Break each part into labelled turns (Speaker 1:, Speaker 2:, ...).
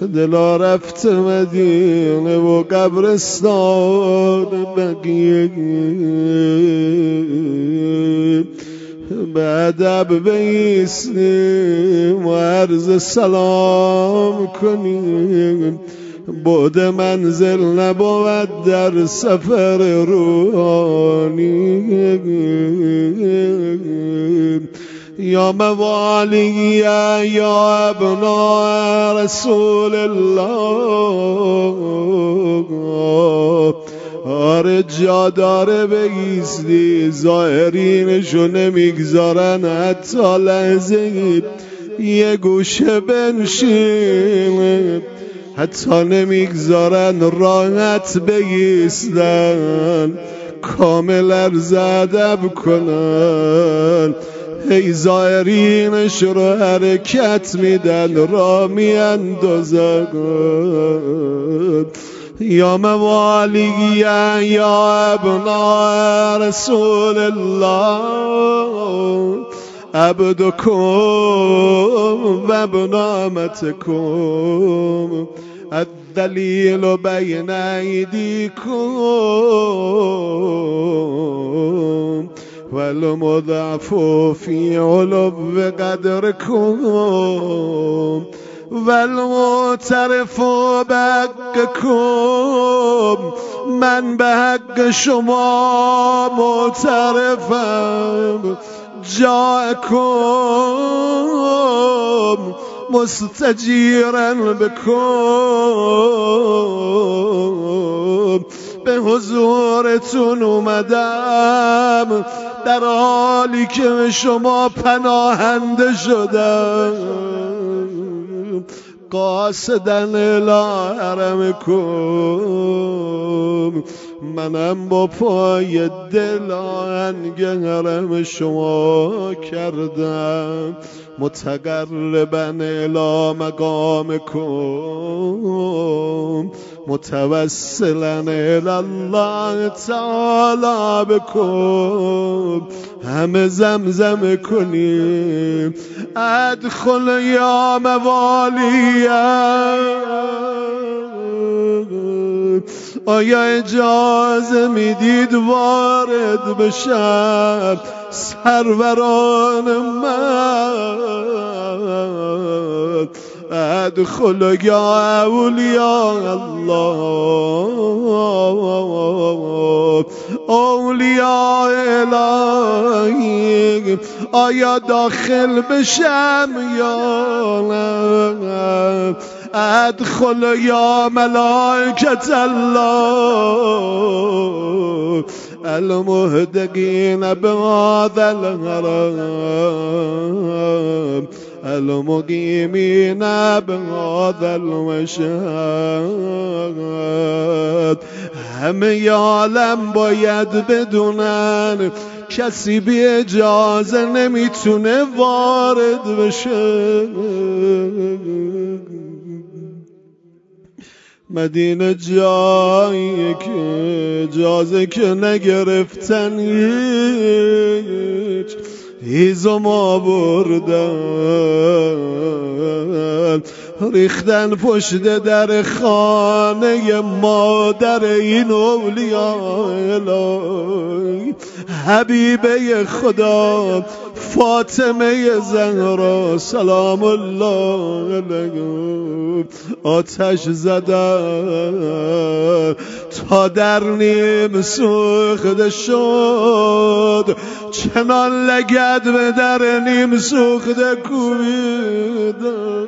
Speaker 1: دلا رفت مدینه و قبرستان بقیه به ادب بایستیم و عرض سلام کنیم بعد منزل نبود در سفر روحانی یا موالی یا ابناء رسول الله آره جا داره بایستی ظاهرینشو نمیگذارن حتی لحظه یه گوشه بنشین حتی نمیگذارن راحت بایستن کامل عرض ادب کنن هی ظاهرینش رو حرکت میدن را میاندازن یا موالی یا ابناء رسول الله عبدکم و ابن امتکم الدلیل بین ایدیکم والمضعف فی علو قدرکم والمعترف بحقکم من به حق شما معترفم جاءکم مستجیرا بکم به حضورتون اومدم در حالی که به شما پناهنده شدم قاصدن الی حرمکم منم با پای دل آهنگ حرم شما کردم متقربا الی مقامکم متوسلا الی الله تعالی بکم همه زمزم کنیم ادخل یا موالی آیا اجازه میدید وارد بشم سروران من ادخل یا اولیاء الله اولیاء الهی آیا داخل بشم یا نه ادخل یا ملائکت الله المهدقین بهذا الحرم المقیمین بهذا المشهد همه عالم باید بدونن کسی بی اجازه نمیتونه وارد بشه مدینه جایی که اجازه که نگرفتن هیزم آوردن ریختن پشت در خانه مادر این اولیاء الهی حبیبه خدا فاطمه زهرا سلام الله علیها آتش زدن تا در نیم سوخته شد چنان لگد به در نیم سوخته کوبیدن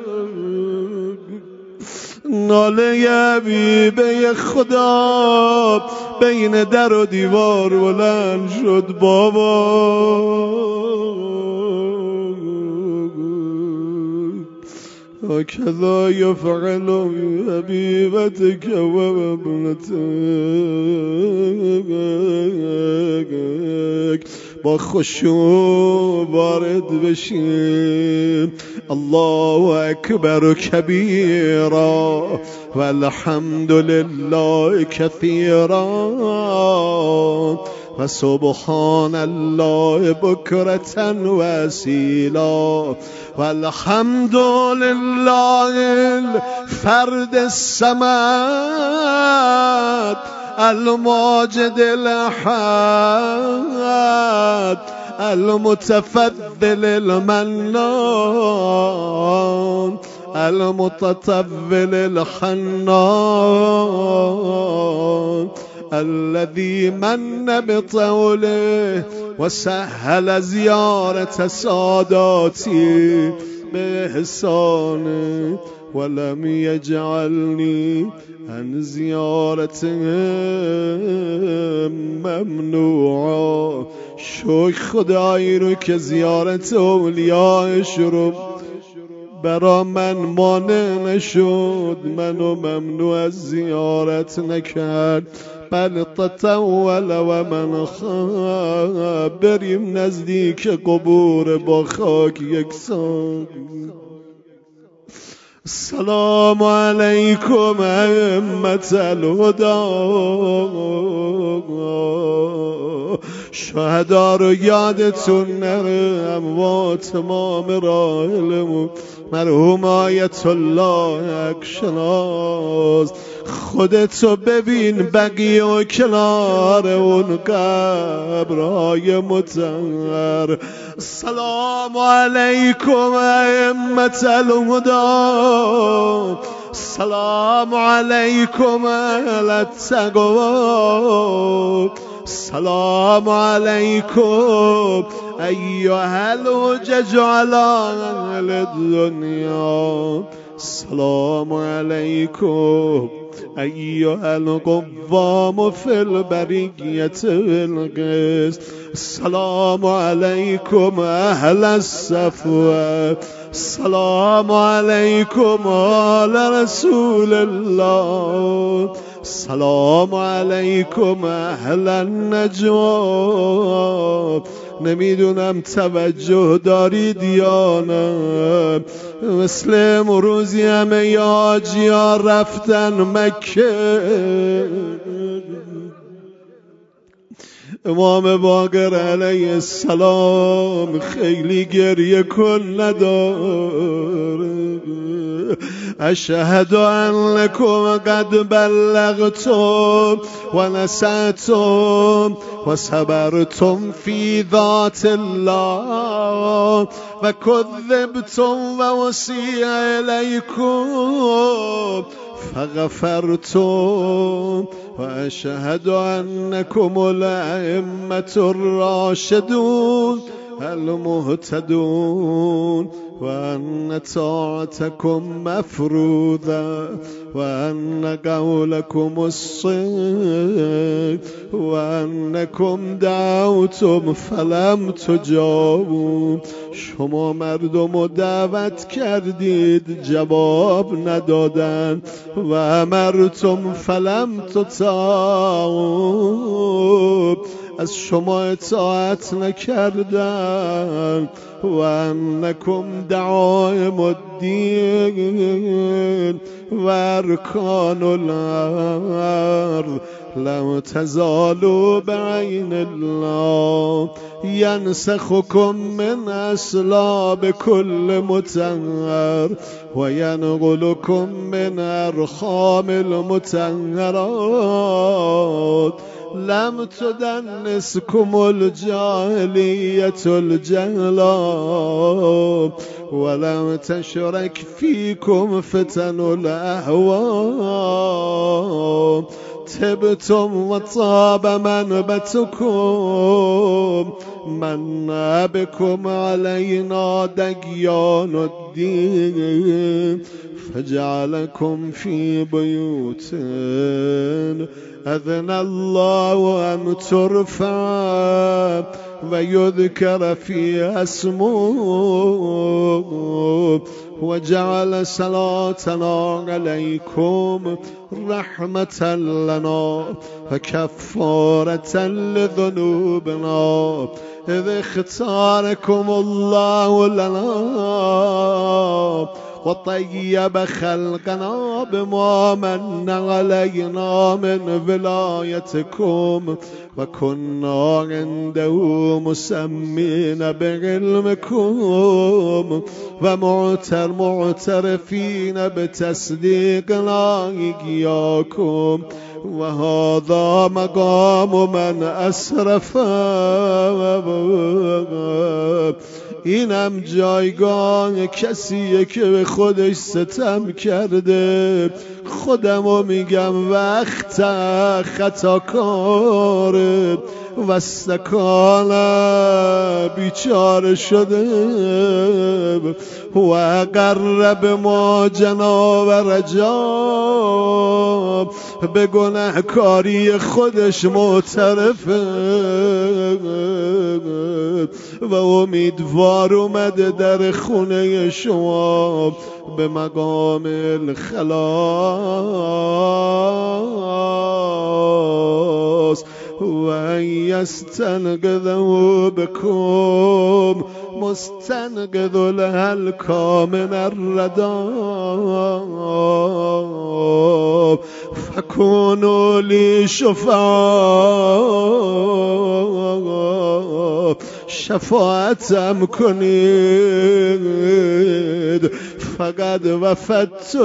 Speaker 1: ناله حبیبه خدا بین در و دیوار بلند شد بابا هكذا يفعل بحبيبتك وابنتك با خشوع وارد بشیم الله اکبر کبیرا والحمد لله کثیرا وسبحان الله بكرة وأصيلا والحمد لله الفرد الصمد الماجد الأحد المتفضل المنان المتطول الحنان الذي من بطوله وسهل زيارة ساداتي بإحسانه ولم يجعلني عن زیارتهم ممنوعا. شکر خدایی رو که زیارت اولیاءش رو برا من مانع نشد، منو ممنوع از زیارت نکرد، بل تطول و من خواب بریم نزدیک قبور با خاک یکسان. السلام علیکم ائمة الهدی. شهدا رو یادتون نره، اموات امام راحلمون مرحوم آیت الله اکشناز. خودتو ببین بقیه و کنار اون قبرهای مطهر. السلام علیکم ائمة الهدی. السلام علیکم اهل التقوی. السلام علیکم ایها الحجج علی اهل الدنیا. السلام علیکم ایها القوام فی البریة بالقسط. السلام علیکم اهل الصفوة. السلام علیکم آل رسول الله. السلام علیکم اهل النجوى. نمیدونم توجه دارید یا نه، مثل امروزی همه حاجی‌ها رفتن مکه. امام باقر علیه السلام خیلی گریه کن نداره. اشهد انکم قد بلغتم و نصحتم و صبرتم فی ذات الله و کذبتم و وصیع الیکم فغفرتم و اشهد انکم الائمة الراشدون المهتدون و ان طاعتكم مفروضه و ان قولكم الصدق و انکم دعوتم فلم تجابوا. شما مردم رو دعوت کردید جواب ندادن. و امرتم فلم تطاعوا، از شما اطاعت نکردن. و انکم دعائم الدین و ارکان الارض لم تزالوا بعین الله ینسخکم من اصلاب کل مطهر و ینقلکم من ارحام المطهرات. لم تدنسكم الجاهلية الجهلاء ولم تشرك فيكم فتن الأهواء. تبتم وطاب منبتكم من بكم علينا ديان الدين فجعلكم في بيوت أذن الله أن ترفع ويذكر فيها اسمه وجعل صلاتنا عليكم رحمة لنا وكفارة لذنوبنا إذ اختاركم الله لنا وطيب خلقنا بما من علينا من ولايتكم وكنا عنده مسمين بعلمكم ومعترفين بتصديقنا إياكم وهذا مقام من أسرف اینم جایگاه کسیه که به خودش ستم کرده. خودمو میگم وقت خطاکاره و استکانه بیچاره شده و قرب ما جناب رجاب به گناهکاری خودش معترفه و امیدوار اومده در خونه شما به مقام الخلاص و یستنقذه بكم مستنقذ لها من الرداب فكونوا لي شفعاء شفاعتم کنید فقط وفدت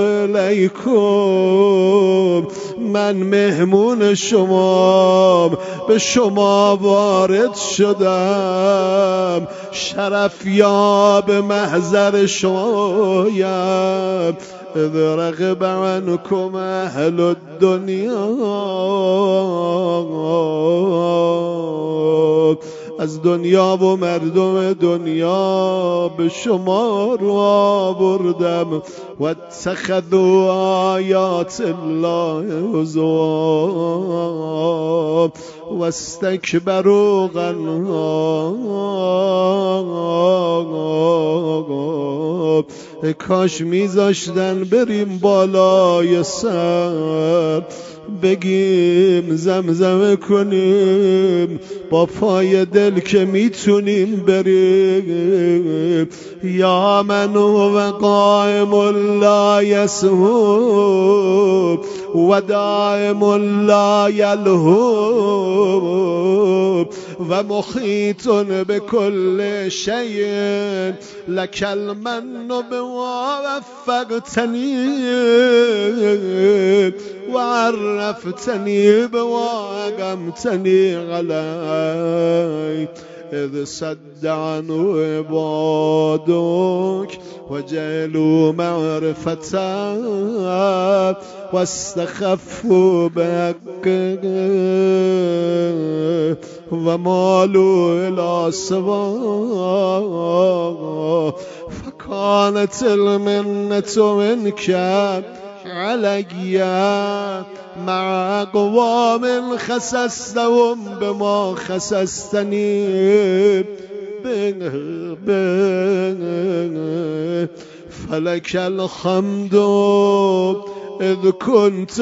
Speaker 1: الیکم من مهمون شما به شما وارد شدم شرف یاب محضر شمایم اذ رغب عنكم اهل الدنیا از دنیا و مردم دنیا به شما رو آوردم و اتخذوا آیات الله هزوا و استکبروا عنها. کاش میذاشتن بریم بالای سر بگیم زمزمه کنیم با پای دل که میتونیم بریم یا من و قائم لا یسهو و دائم لا یلهو و محیط بكل شیء لك المن بما وفقتنی وعرفتني بواقمتني عليك إذ صد عنه عبادك وجعلوا معرفة واستخفوا بحقك ومالوا إلى سواه فكانت المنة منك علي مع أقوام خسستهم بما خسستني فلك الحمد إذ كنت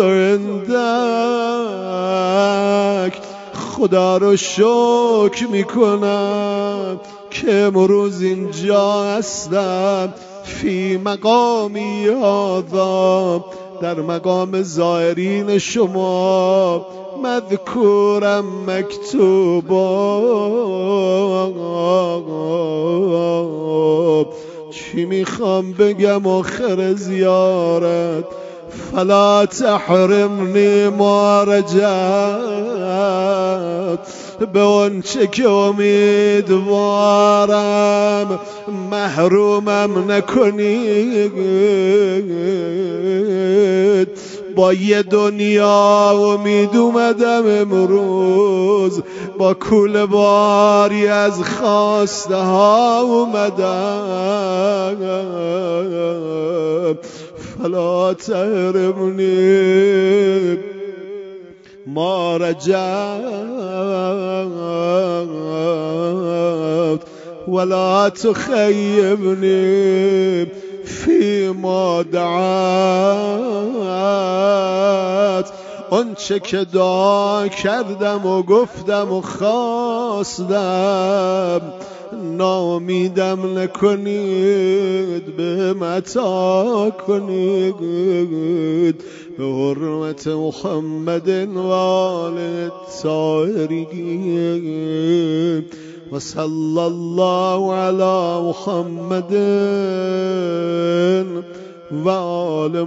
Speaker 1: عندك. خدا رو شکر میکنم که امروز اینجا هستم فی مقامی هذا در مقام زائرین شما مذکورم مکتوبا. چی میخوام بگم آخر زیارت؟ فلا تحرمنی ما رجعت به اون چه که امیدوارم محرومم نکنید. با یه دنیا امید اومدم امروز با کوله باری از خواسته ها اومدم. فلا تحرمنی ما رجعت ولا تخيبني فيما دعات. آنچه که دعا کردم و گفتم و خواستم نامیدم نکنید به متا کنید به حرمت محمد و آل الطاهرین و صلی الله علی محمد و آل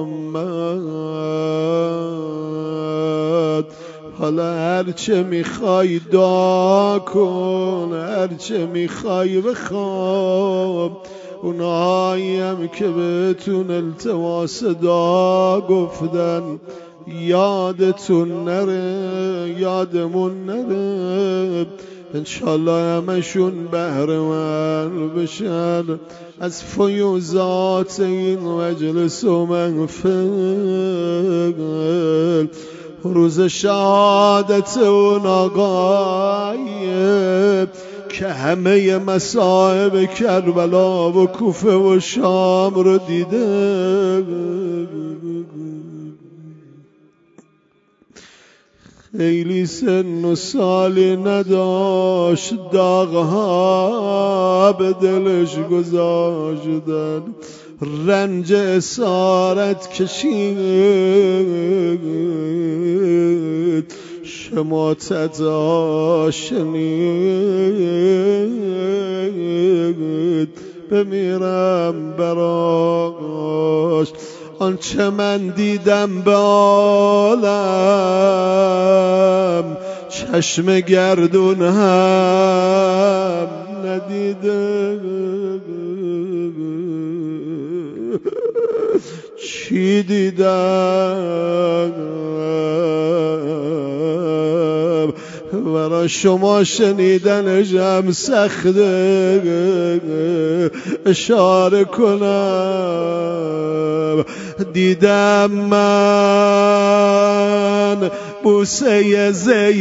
Speaker 1: محمد. حالا هرچه میخوای دعا کن، هرچه میخوای بخواب. اونهایی هم که بهتون التماس دعا گفتن یادتون نره، یادمون نره، انشالله همشون بهره‌مند بشن از فیوزات این مجلس و محفل. روز شهادت اون آقایه که همه مصائب کربلا و کوفه و شام رو دیده، خیلی سن و سالی نداشت، داغها به دلش گذاشتن، رنج اسارت کشید، شماتت شنید، بمیرم براش. آنچه من دیدم به عالم چشم گردون هم ندیده. چی دیدم برای شما شنیدنش هم سخته، اشاره کنم. دیدم من بوسه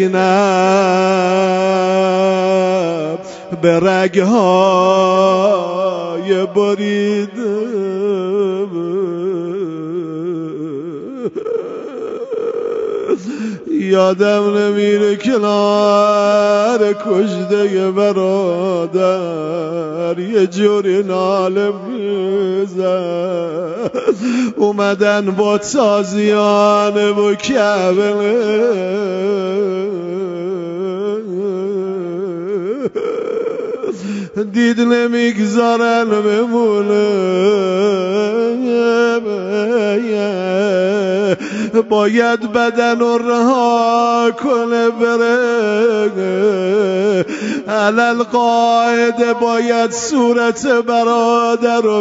Speaker 1: زینب به رگهای بریده، یادم نمیره کنار کشته برادر یه جوری ناله میزن. اومدن با تازیانه و کبله، دید نمیگذارن بمونه، باید بدن رو رها کنه بره. علل قاعده باید صورت برادر رو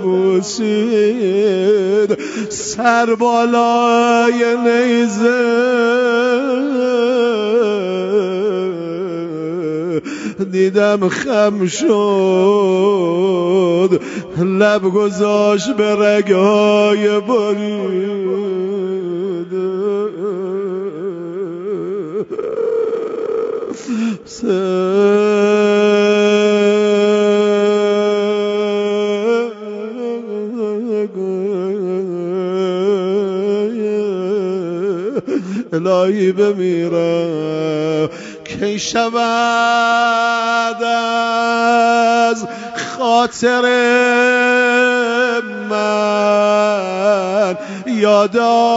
Speaker 1: میبوسید، سر بالای نیزه. دیدم خم شد، لب گذاشت به رگهای برید. الهی بمیرم کی شود از خاطر من یاد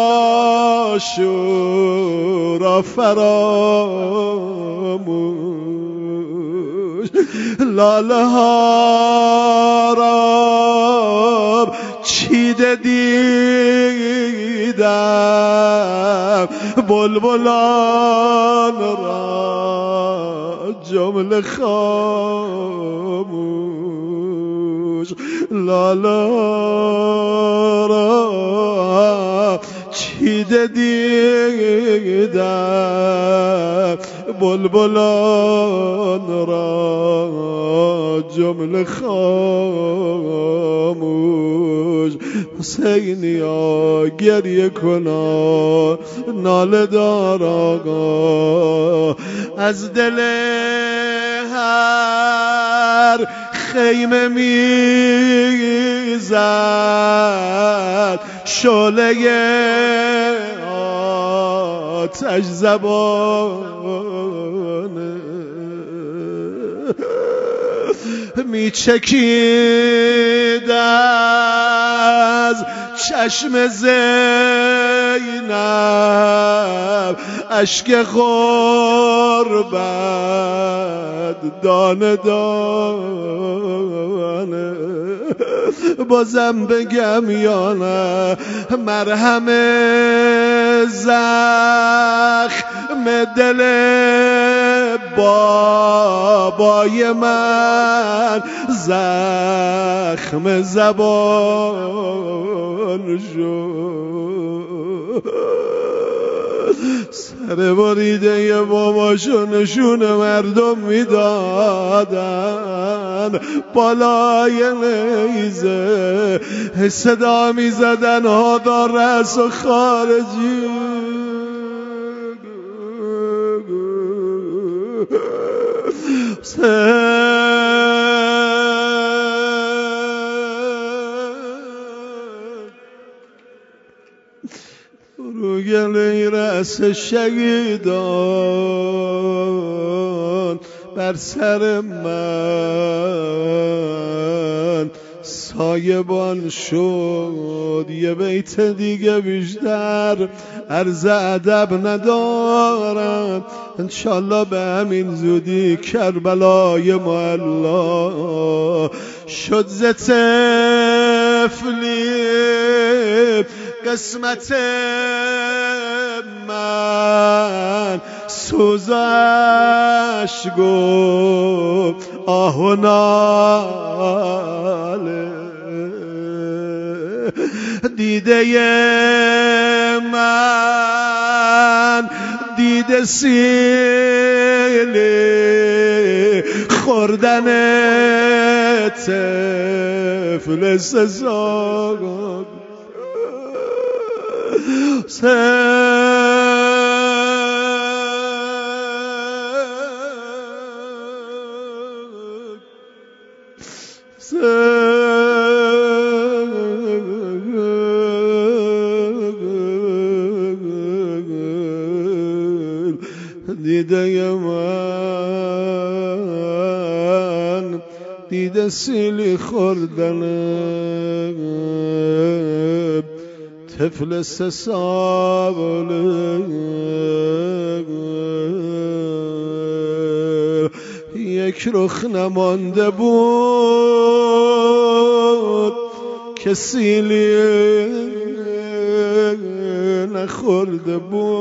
Speaker 1: عاشورا فراموش. لاله ها را چیده دیدم، بلبلان را جمله خاموش. لاله را چیده دیدم، بلبلان را جمله خاموش. حسینیا گریه کنا ناله دار آقا، از دل هر خیمه میزد شعله آتش زبانه میچکید از چشم زینب اشک غربت دانه دانه بازم بگم یا نه مرهم زخم دل بابای من زخم زبان شد سر بریده ی باباشو نشون مردم میدادن بالای نیزه صدا میزدن هادا رأس و خارجی رو گله رأس شهیدان بر سر من سایبان شد یه بیت دیگه بیشتر عرض ادب ندارم انشالله به همین زودی کربلای معلا شد ز طفلی قسمت من سوزش گفت آه و ناله دیده من دیده سیلی خوردن طفل سزاگ دیده من دیده سیلی خوردن طفل 3 ساله یک رخ نمانده بود که سیلی نخورده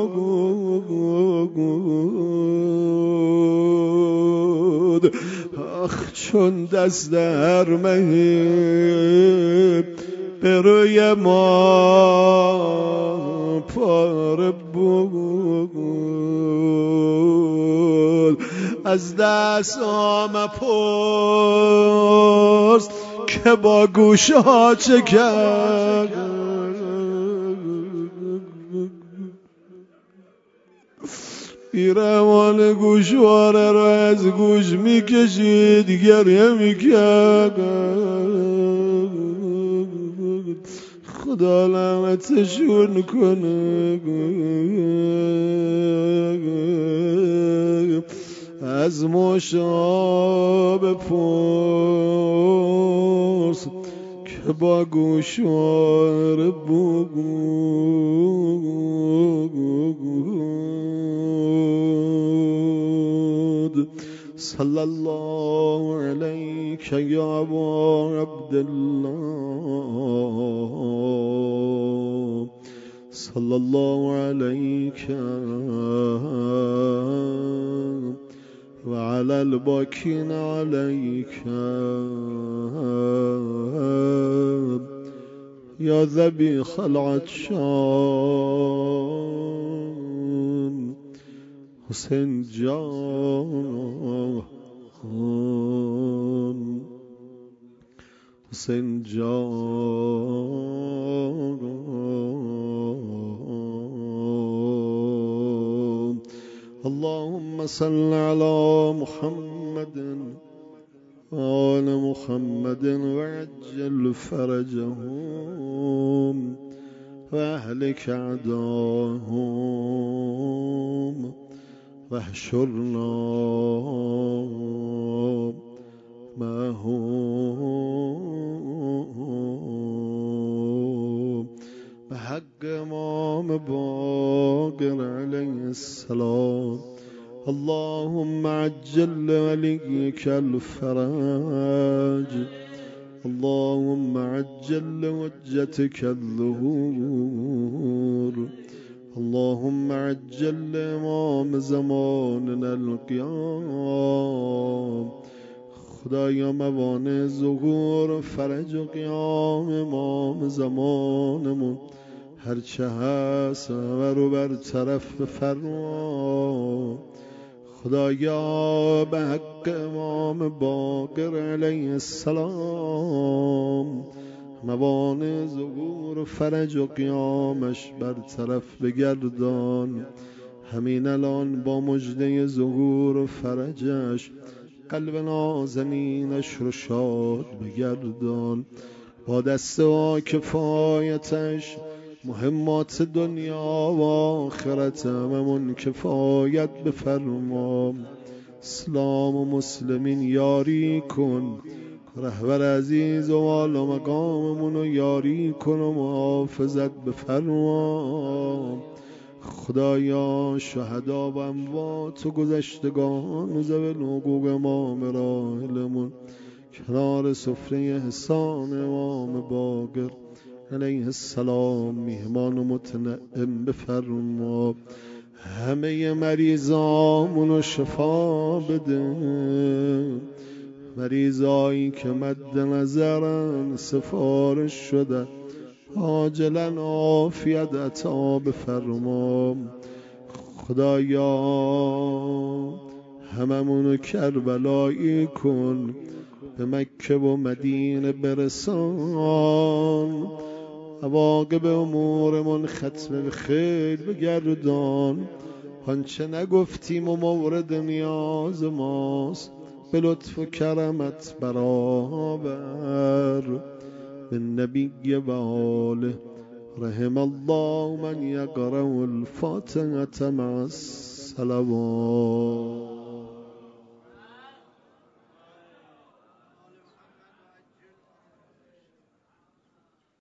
Speaker 1: بود آخ چون دست هر مهی به روی ما پاره بود از دست مپرس که با گوشه ها چه کرد پیرهان گوشواره را از گوش میکشید گریه میکرد خدا لعنتشون کنه از مشاب پرس که با گوشواره بود صلی الله علیک یا ابا عبدالله صلی الله علیک و علی الباکین علیک یا ذبیح العطشان حسین جان حسین جان اللهم صل على محمد آل محمد وعجل فرجهم و اهلک اعداهم واحشرنا معهم بحق امام باقر علیه السلام. اللهم عجل لوليك الفرج، اللهم عجل لوجتك الظهور، اللهم عجل لامام زماننا القيام. خدایا موانع ظهور و فرج و قیام امام زمانمون هرچه هست و رو برطرف بفرما. خدایا به حق امام باقر علیه السلام موانع ظهور و فرج و قیامش برطرف بگردان. همین الان با مژده ظهور و فرجش قلب نازنینش رو شاد بگردان. با دست و کفایتش مهمات دنیا و آخرت هممون کفایت بفرما. اسلام و مسلمین یاری کن، رهبر عزیز و والا مقاممون رو یاری کن و محافظت بفرما. خدایا شهدا و اموات و گذشتگان و ذوی الحقوق امام راحلمون کنار سفره احسان امام باقر علیه السلام میهمان و متنعم بفرما. همه مریضامونو شفا بده، مریضایی که مد نظرن سفارش شده عاجلا عافیت عطا بفرما. خدایا هممونو کربلایی کن، به مکه و مدینه برسان. عواقب امورمون ختم به خیر بگردان. آنچه نگفتیم و مورد نیاز ماست به لطف و کرمت برآور. بالنبی و آله رحم الله من یقرأ الفاتحة مع الصلوات.